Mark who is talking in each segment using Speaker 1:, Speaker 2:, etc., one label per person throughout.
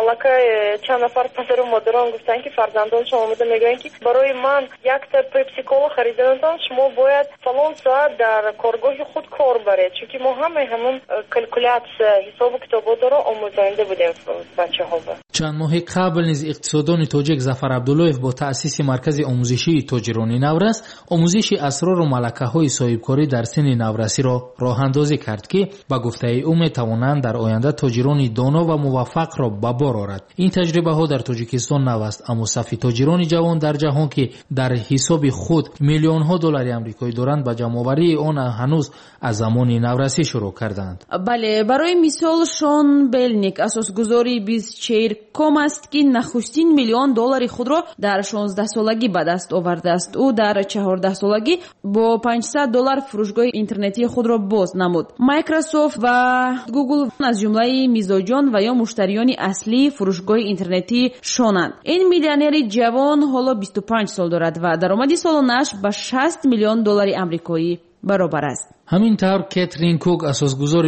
Speaker 1: ملکه چند نفر پدر و مادران گفتن که فرزندانشون اومده میگن که برای من یک تا پپسی کولا خریدنتان شما باید فلان ساعت در کارگاه خود کار برید، چون که ما همون کلکولیاتسیا حساب کتابات رو آموزنده بودیم بچه‌ها.
Speaker 2: چند ماه قبل نیز اقتصاددان تاجیک ظفر عبداللهیف با تأسیس مرکز آموزشی تاجران نورس آموزش اسرار و ملکه‌های صاحبکاری در سن نورسی را راه‌اندازی کرد که با گفته او می‌توانند در آینده تاجران دانا و موفق را به بار آورد. این تجربه ها در تاجیکستان نو است، اما صف تاجران جوان در جهان که در حساب خود میلیون ها دلار آمریکایی دارند با جمع‌آوری آن هنوز از زمان نورسی شروع کردند.
Speaker 3: بله، برای مثال شون بلنیک اساسگذاری بیزچیر.com است که نخستین میلیون دلار خود را در 16 سالگی به دست آورده است. او در 14 سالگی با $500 فروشگاه اینترنتی خود را باز نمود. مایکروسافت و گوگل از جمله میزاجان و یا مشتریان اصلی فروشگاه اینترنتی شونند. این میلیونر جوان حالا 25 سال دارد و درآمد سالانه‌اش به 60 میلیون دلار آمریکایی برابر است.
Speaker 2: همینطور کاترین کوک اساسگذار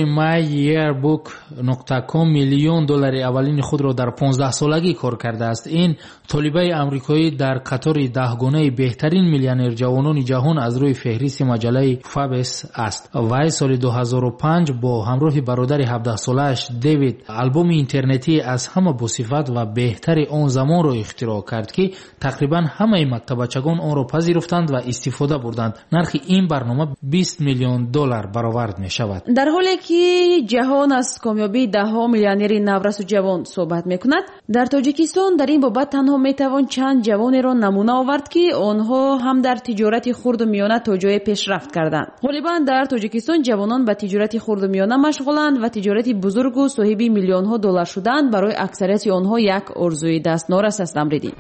Speaker 2: myyearbook.com میلیون دلار اولین خود را در 15 سالگی کار کرده است. این طالبه آمریکایی در قطار 10 گانه بهترین میلیونر جوانان جهان از روی فهرست مجله فابس است. وی سال 2005 با همراه برادر 17 سالش دیوید آلبوم اینترنتی از همه باصفت و بهتر آن زمان را اختراع کرد که تقریبا همه مکتبچگان آن را پذیرفتند و استفاده بردند. نرخ این برنامه 20 میلیون دلار برآورد می شود.
Speaker 3: در حالی که جهان از کامیابی 10 میلیونر نورس و جوان صحبت می کند، در تاجیکستان در این بابت تنها می توان چند جوان را نمونه آورد که آنها هم در تجارت خرد و میانه تا جای پیشرفت کردند. غالبا در تاجیکستان جوانان به تجارت خرد و میانه مشغولند و تجارت بزرگ و صاحب میلیون ها دلار شدند برای اکثریت آنها یک آرزوی دست نارس است. امریدی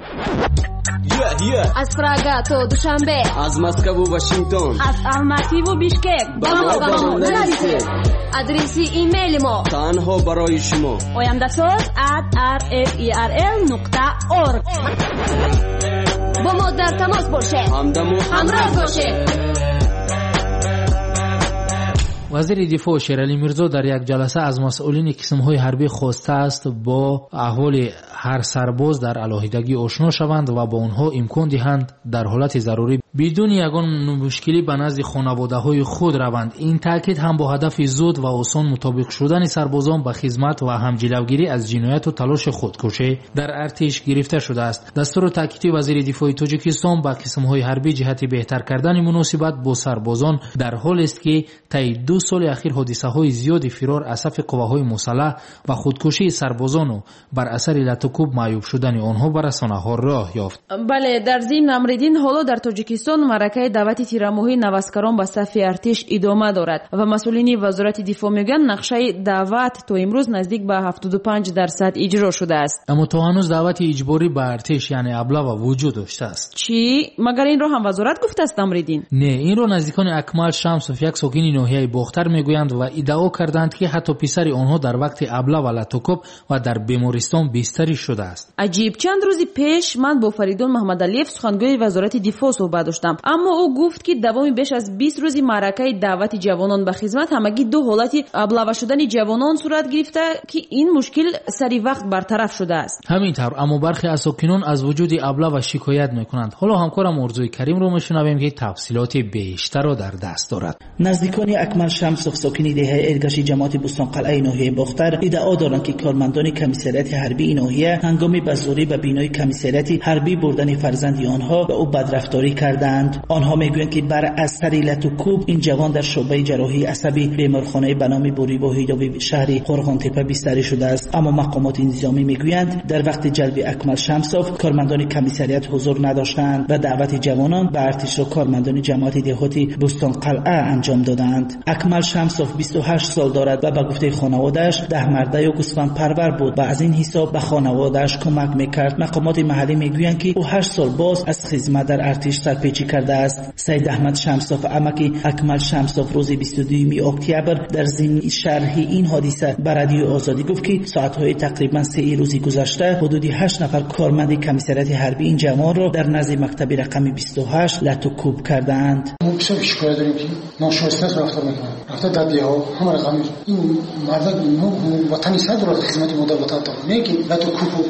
Speaker 4: از پراگا تا دوشنبه،
Speaker 5: از مسکو و واشنگتن،
Speaker 4: از الماتی و بیشکک، با نرسید. آدرس ایمیل ما
Speaker 5: تنها برای شما
Speaker 4: oyamdasoz@rferl.org. با ما در تماس باشه، همراه باشه.
Speaker 2: وزیر دفاع شیرعلی میرزا در یک جلسه از مسئولین قسم‌های حربی خواسته است با احوال هر سرباز در علاهیدگی آشنا شوند و با آنها امکان دهند در حالت ضروری بدون یگان مشکلی به نزد خانواده‌های خود روند. این تاکید هم با هدف زود و آسان مطابق شدن سربازان به خدمت و همجلوگیری از جنایت و تلاش خودکشی در ارتش گرفته شده است. دستور تاکیدی وزیر دفاع تاجیکستان با قسم‌های حربی جهت بهتر کردن مناسبت با سربازان در حال است که طی 2 سال اخیر حادثه‌های زیادی فرار از صف قواهای مسلح و خودکشی سربازان بر اثر لطکوب معیوب شدن آنها بر رسانه‌ها راه یافت.
Speaker 3: بله، در ضمن امریدین حالا در تاجیکستان معرکه دعوت تیرماهی نوسکران به صف ارتش ادامه دارد و مسئولین وزارت دفاع میگن نقشه دعوت تا امروز نزدیک به 75% اجرا شده است.
Speaker 2: اما تا هنوز دعوت اجباری به ارتش یعنی ابله وجود داشته است.
Speaker 3: چی؟ مگر این رو هم وزارت گفته است امریدین؟
Speaker 2: نه، این رو نزدیکان اکمل شمس و یک ساکن ناحیه باختر میگویند و ادعا کردند که حتی پسر آنها در وقت ابله و لطکوب و در بیمارستان بستری شده است.
Speaker 3: عجیب. چند روزی پیش من با فریدون محمد علیف سخنگوی وزارت دفاع صحبت داشتم، اما او گفت که دوام بیش از 20 روزی معرکه دعوت جوانان به خدمت همگی 2 حالت ابله شدن جوانان صورت گرفته که این مشکل سری وقت برطرف شده است.
Speaker 2: همینطور اما برخی از ساکنان از وجود ابله و شکایت میکنند. حالا همکارم ارزوی کریم رو میشنویم که تفصیلات بیشتر را در دست دارد.
Speaker 6: نزدیکان اکمل شمس ساکنی دهه ارگشی جماعت بوستان قلعه ناحیه باختر ادعا دارند که کارمندان کمیسریت حربی ناحیه هنگام بازداری به بینای کمیسریت حربی بردن فرزند آنها به او بدرفتاری کردند. آنها میگویند که بر اثر لطکوب این جوان در شعبه جراحی عصبی بیمارخانه به نام بوری وحیدوی شهر قرغانتپه بستری شده است. اما مقامات نظامی میگویند در وقت جلب اکمل شمسوف کارمندان کمیسریت حضور نداشتند و دعوت جوانان به ارتش را کارمندان جماعت دهاتی بوستان قلعه انجام دادند. اکمل شمسوف 28 سال دارد و به گفته خانواده‌اش 10 مرده و گوسفند پرور بود و از این حساب به خانواده‌اش کمک میکرد. مقامات محلی میگویند که او 8 سال باز از خدمت در ارتش سرپیچی پیچی کرده است. سید احمد شمساف امکی اکمل شمساف روز 22 اکتبر در ضمن شرح این حادثه به رادیو آزادی گفت که ساعت‌های تقریبا 3 روز گذشته حدود 8 نفر کارمند کمیسریت حربی این جماعت را در نزد مکتب رقم 28 لطوکوب کردند.
Speaker 7: ما بسیار شکایت داریم که ناشایسته رفتار میکنند. رفته در دیها همه رقم این مرد وطنی صد را خدمت مادر وطن دارد. نه که لطوکوب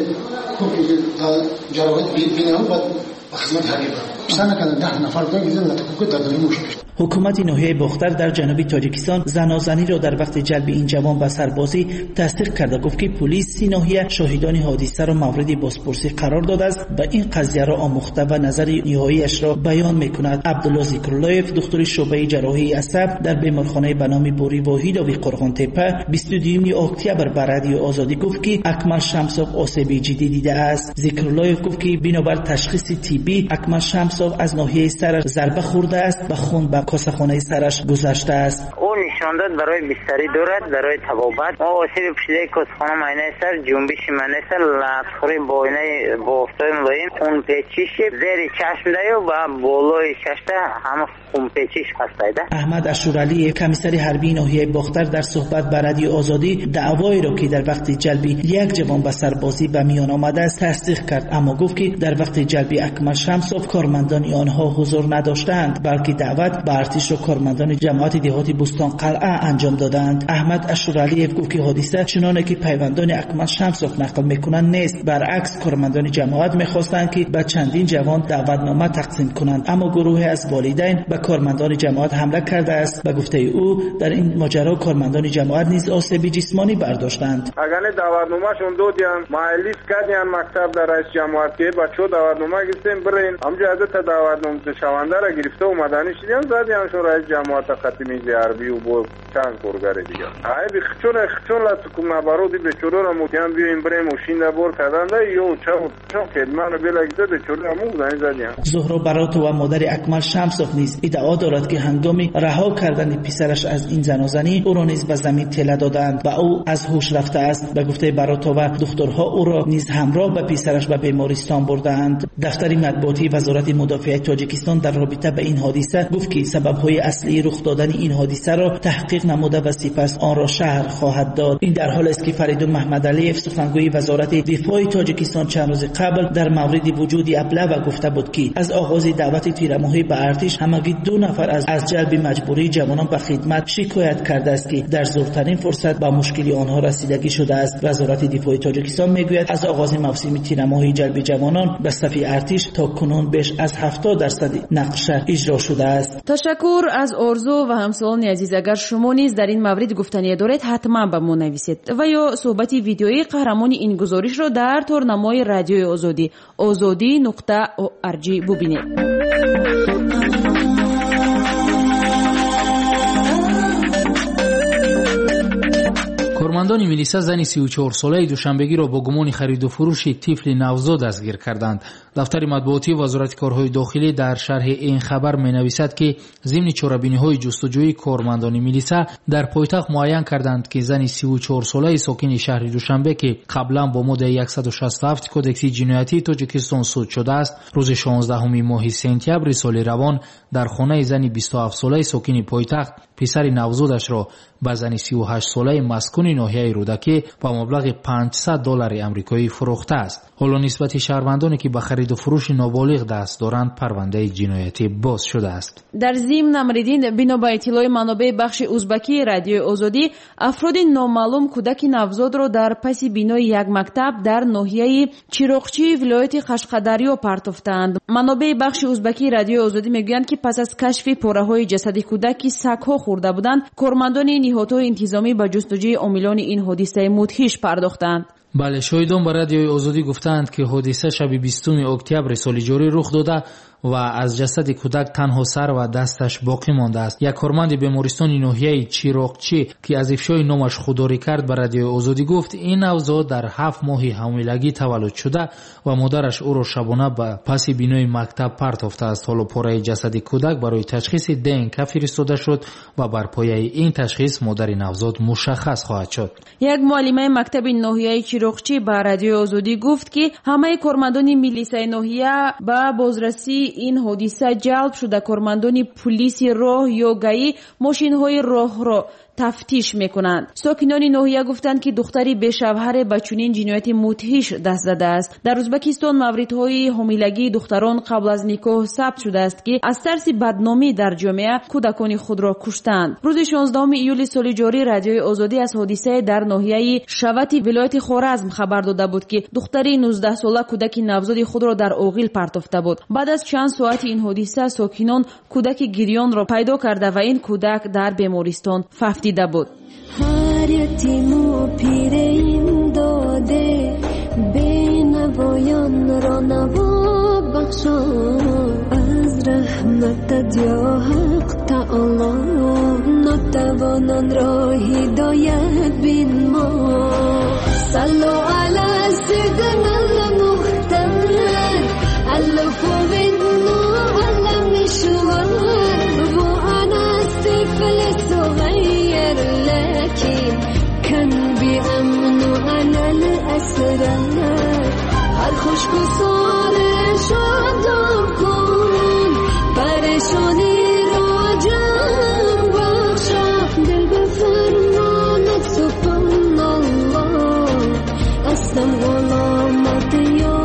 Speaker 7: جراحت بینه و خدمت حربی بیشتر نکردن 10 نفر دیگر لطوکوب در داری موش.
Speaker 6: حکومت ناحیه باختر در جنوب تاجیکستان زنازنی را در وقت جلب این جوان به سربازی تصدیق کرده. گفت که پلیس ناحیه شاهدان حادثه را مورد بازپرسی قرار داده است و این قضیه را آموخته و نظر نهاییش را بیان میکند. عبدالله ذکراللهیف دکتر شعبه جراحی عصب در بیمارخانه به نام بوری واحدوی قرغان تپه 22 اکتبر به رادیو آزادی گفت که اکمل شمساف آسیب جدی دیده است. ذکراللهیف گفت که بنابر تشخیص طبی اکمل شمساف از ناحیه سرش ضربه خورده است و خون به کاسه‌خانه سرش گذشته است.
Speaker 8: او نشان داد برای بستری دارد، برای طبابت. ما آسیب پوشیده کاسه‌خانه معاینه سر، جنبش معاینه سر، لطخوری بینه بافتای ملایم، خون پیچیش زیر چشم دایو و بالای چشم همه خون پیچیش هستید.
Speaker 6: احمد اشورعلی کمیسر حربی ناحیه باختر در صحبت با رادیو آزادی دعوایی را که در وقت جلب یک جوان به سربازی به میان آمده است تصدیق کرد، اما گفت که در وقت جلب اکمل شمساف کارمندان آنها حضور نداشتند، بلکه دعوت به ارتش و کارمندان جماعت دهاتی بوستان قلعه انجام دادند. احمد اشورعلی گفت که حادثه چنانه که پیوندان اکمل شمساف نقل میکنند نیست، برعکس کارمندان جماعت میخواستند که به چندین جوان دعوتنامه تقسیم کنند، اما گروهی از والدین به کارمندان جماعت حمله کرده است. به گفته او در این ماجرا کارمندان جماعت نیز آسیب جسمانی برداشتند.
Speaker 9: اگر دعوتنامه‌شون دادن مالیس کردن مکتب در رئیس جماعت که بچه‌ها دعوتنامه گرفتن برین همجا حضرت دعوتنامه شونده را گرفته اومدن شدن زدیانشون رئیس جماعت خاتمی حربی و با چند کارگر دیگه ای بخچون لاتکم نبرودی به چورو را متیان بیایم بریم ماشین بر کردن یو چون خدمت رو بلگیده به چورو مو زنی زدیان.
Speaker 6: زهرا برات و مادر اکمل شمساف نیز ادعا دارد که هنگامی رها کردن پسرش از این زنازنی او را نیز به زمین تله دادند و او از هوش رفته است. به گفته برات و دخترها او را نیز همراه به پسرش به بیمارستان بردند. دفتر مطبوعاتی وزارت مدافعت تاجیکستان در رابطه به این حادثه گفت که سبب‌های اصلی رخ دادن این حادثه را تحقیق نموده و سپس آن را شرح خواهد داد. این در حالی است که فریدون محمدعلیف سخنگوی وزارت دفاع تاجیکستان چند روز قبل در مورد وجود ابله گفته بود که از آغاز دعوت تیرماهی به ارتش همگی 2 نفر از جلب مجبوری جوانان به خدمت شکایت کرده است که در زورترین فرصت با مشکلی آنها رسیدگی شده است. وزارت دفاع تاجیکستان میگوید از آغاز موسم تیرماهی جلب جوانان به صف ارتش تا کنون بیش از 70% نقشه اجرا شده است.
Speaker 3: تشکر از آرزو و همسالان عزیز. اگر شما نیز در این مورد گفتنی دارید حتما به ما نویسید و یا صحبت ویدیویی قهرمان این گزارش را در تورنمای رادیوی آزادی azadi.org ببینید.
Speaker 2: کارمندان میلیسا زنی 34 ساله دوشنبگی را با گمان خرید و فروش طفل نوزاد دستگیر کردند. دفتر مطبوعاتی وزارت کارهای داخلی در شرح این خبر می‌نویسد که ضمن چاره‌بینی‌های جستجویی کارمندان میلیسا در پایتخت معین کردند که زنی 34 ساله ساکن شهر دوشنبه که قبلا با ماده 167 کدکس جنایتی تاجیکستان صادر شده است، روز 16 ماه سپتامبر سال روان در خانه زنی 27 ساله ساکن پایتخت پسر نوزادش را به زنی 38 ساله مسکن ناحیه رودکی با مبلغ $500 آمریکایی فروخته است. حالا نسبت شهروندانی که به خرید و فروش نابالغ دست دارند پرونده جنایتی باز شده است.
Speaker 3: در ضمن نمردین بنا به اطلاع منابع بخش ازبکی رادیوی آزادی افراد نامعلوم کودک نوزاد را در پس بینای یک مکتب در ناحیه چیروقچی ولایت قشقدریو پرتافتند. منابع بخش ازبکی رادیوی آزادی میگویند که پس از کشف پاره‌های جسد کودک سگ‌ها خورده بودند، کارمندان نهادهای انتظامی به جستجوی عاملان این حادثه مدهش پرداختند.
Speaker 2: بله، شاهدان به رادیوی آزادی گفتند که حادثه شب 20 اکتبر سال جاری رخ داده و از جسد کودک تنها سر و دستش باقی مانده است. یک کارمند بیمارستان ناحیه چیروقچی که از افشای نامش خودداری کرد به رادیوی آزادی گفت این نوزاد در 7 ماه حاملگی تولد شده و مادرش او را شبانه به پس بینای مکتب پرتافته است. حالا پاره جسد کودک برای تشخیص DNK فرستاده شد و بر پایه این تشخیص مادر نوزاد مشخص خواهد شد.
Speaker 3: یک معلمه مکتب ناحیه چیروقچی دروغچی با رادیو آزادی گفت که همه کارمندان میلیسای ناحیه با بازرسی این حادثه جلب شده کارمندان پلیس راه یا گئی ماشین‌های راه را تفتیش میکنند. ساکنان ناحیه گفتند که دختری بی‌شوهر به چنین جنایت مدهش دست زده است. در ازبکستان موردهای حاملگی دختران قبل از نکاح ثبت شده است که از ترس بدنامی در جامعه کودکان خود را کشتند. روز 16 ایول سال جاری رادیوی آزادی از حادثه در ناحیه شوت ولایت خوارزم خبر داده بود که دختری 19 ساله کودک نوزاد خود را در اوغیل پرتافته بود. بعد از چند ساعت این حادثه ساکنان کودک گریان را پیدا کرده و این کودک در بیمارستان دیده بود.
Speaker 10: هر یتیمو پیر این داده بینوایان را نوا بخشا از رحمت یا حق تعالی ناتوانان را هدایت بین ما صلو علی سیدنا المختار الف بنا علم شوار و انا سفل صغير لكن كان بأمن على الأسرار الخشك صار شادم كون پریشانی راجم بخشا دل بفرمانت سبحان الله اسلم غلامت یا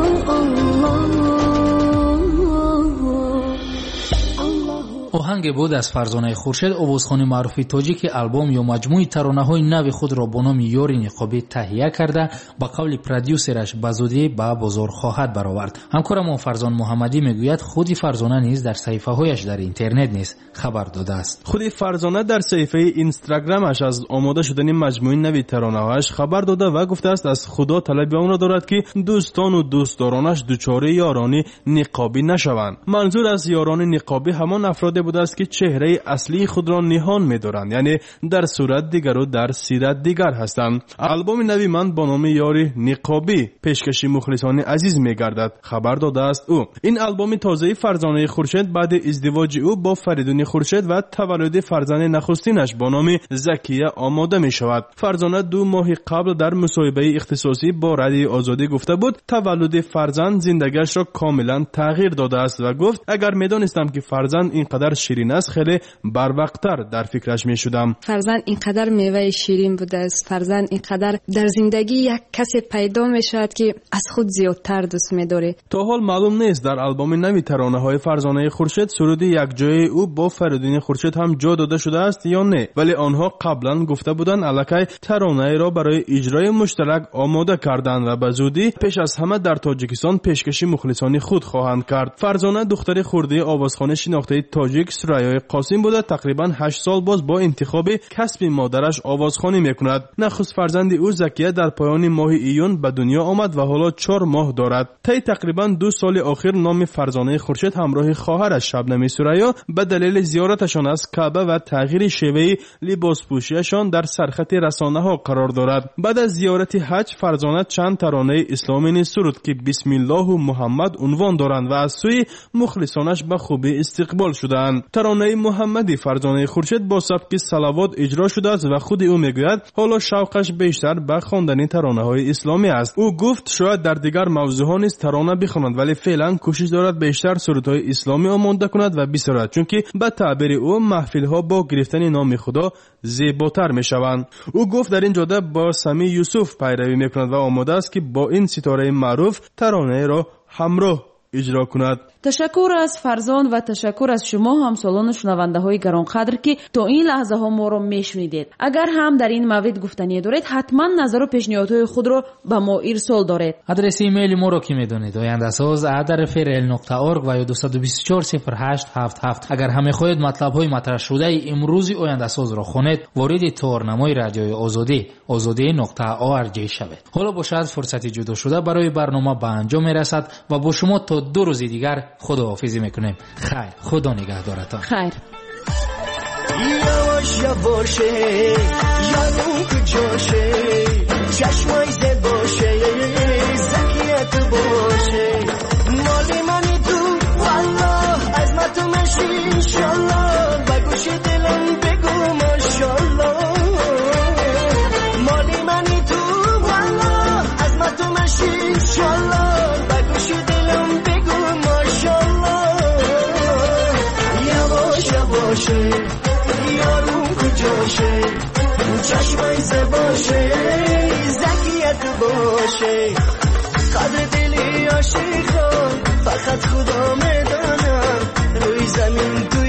Speaker 2: آهنگ بود از فرزانه خورشید آوازخوان معروف تاجیک البوم یا مجموعه ترانه‌های نو خود را با نام یاری نقابی تهیه کرده با قول پرودیوسرش بزودی به بازار خواهد برآورد. همکارم فرزان محمدی میگوید خودی فرزانه نیز در صفحه‌هایش در اینترنت نیز خبر داده است.
Speaker 11: خودی فرزانه در صفحه اینستاگرامش از آماده شدن مجموعه نو ترانه‌هایش خبر داده و گفته است از خدا طلب آن را دارد که دوستان و دوستدارانش دچار یاران نقابی نشوند. منظور از یاران نقابی همان افراد بوده است که چهره اصلی خود را نهان می‌دارند، یعنی در صورت دیگر و در سیرت دیگر هستند. البوم نوی من با نام یاری نقابی پیشکشی مخلصان عزیز می‌گردد خبر داده است او. این البوم تازه فرزانه خورشید بعد ازدواج او با فریدون خورشید و تولد فرزند نخستینش با نام زکیه آماده می‌شود. فرزانه 2 ماه قبل در مصاحبه اختصاصی با رادیو آزادی گفته بود تولد فرزند زندگیش را کاملا تغییر داده است و گفت اگر می‌دانستم که فرزند اینقدر شیرین است خیلی بروقتر در فکرش می شدم.
Speaker 12: فرزند اینقدر میوه شیرین بوده است. فرزند اینقدر در زندگی یک کسی پیدا می شود که از خود زیادتر دوست می داره.
Speaker 11: تا حال معلوم نیست در البوم نوی ترانه های فرزانه خورشید سرود یک جای او با فریدون خورشید هم جا داده شده است یا نه، ولی آنها قبلا گفته بودند الکی ترانه را برای اجرای مشترک آماده کردند و به زودی پیش از همه در تاجیکستان پیشکشی مخلصانی خود خواهند کرد. فرزانه دختر خرده آوازخوان شناخته تاجیک سرایای قاسم بوده. تقریبا 8 سال باز با انتخاب کسب مادرش آوازخوانی میکند. نخست فرزند او زکیه در پایان ماه ایون به دنیا آمد و حالا 4 ماه دارد. طی تقریبا 2 سال اخیر نام فرزانه خورشید همراه خواهرش شبنم سرایا به دلیل زیارتشان از کعبه و تغییر شیوه لباس پوشیشان در سرخط رسانه ها قرار دارد. بعد از زیارت حج فرزانه چند ترانه اسلامی سرود که بسم الله و محمد عنوان دارند و از سوی مخلصانش به خوبی استقبال شدند. ترانه محمدی فرزانه خورشید با سبک صلوات اجرا شده است و خود او میگوید حالا شوقش بیشتر به خواندن ترانه های اسلامی است. او گفت شاید در دیگر موضوعها نیز ترانه بخواند ولی فعلا کوشش دارد بیشتر سرودهای اسلامی آماده کند و بسرد، چون که به تعبیر او محفل ها با گرفتن نام خدا زیباتر میشوند. او گفت در این جاده با سمی یوسف پیروی میکند و آماده است که با این ستاره معروف ترانه را همراه اجرا کند.
Speaker 3: تشکر از فرزان و تشکر از شما همسالان شنونده های گرانقدر که تا این لحظه ها ما را میشنیدید. اگر هم در این مورد گفتنی دارید حتما نظر و پیشنهادهای خود را به ما ارسال دارید.
Speaker 2: آدرس ایمیل ما را که میدونید oyandasaz@frl.org و یا 2240877. اگر هم میخواهید مطلب های مطرح شده امروزی oyandasaz را خوانید وارد تارنمای رادیوی آزادی azadi.org شوید. حالا باشد فرصتی جدا شده برای برنامه به انجام میرسد و با شما تا 2 روز دیگر خداحافظی میکنیم. خیر، خدا نگهدارتان.
Speaker 3: خیر.
Speaker 13: یواش یواشه یادم کجاشه چشمای زباشه زکیت باشه مالی منی تو والله از ما تو مشی انشالله بگوش دلم بگو ماشالله مالی منی تو والله از ماشاءالله بگوش دلم بگو ماشاءالله یواش یواشه یارو کجاشه چشمای زباشه زکیت باشه قدر دلی عاشقان فقط خدا میدانم روی زمین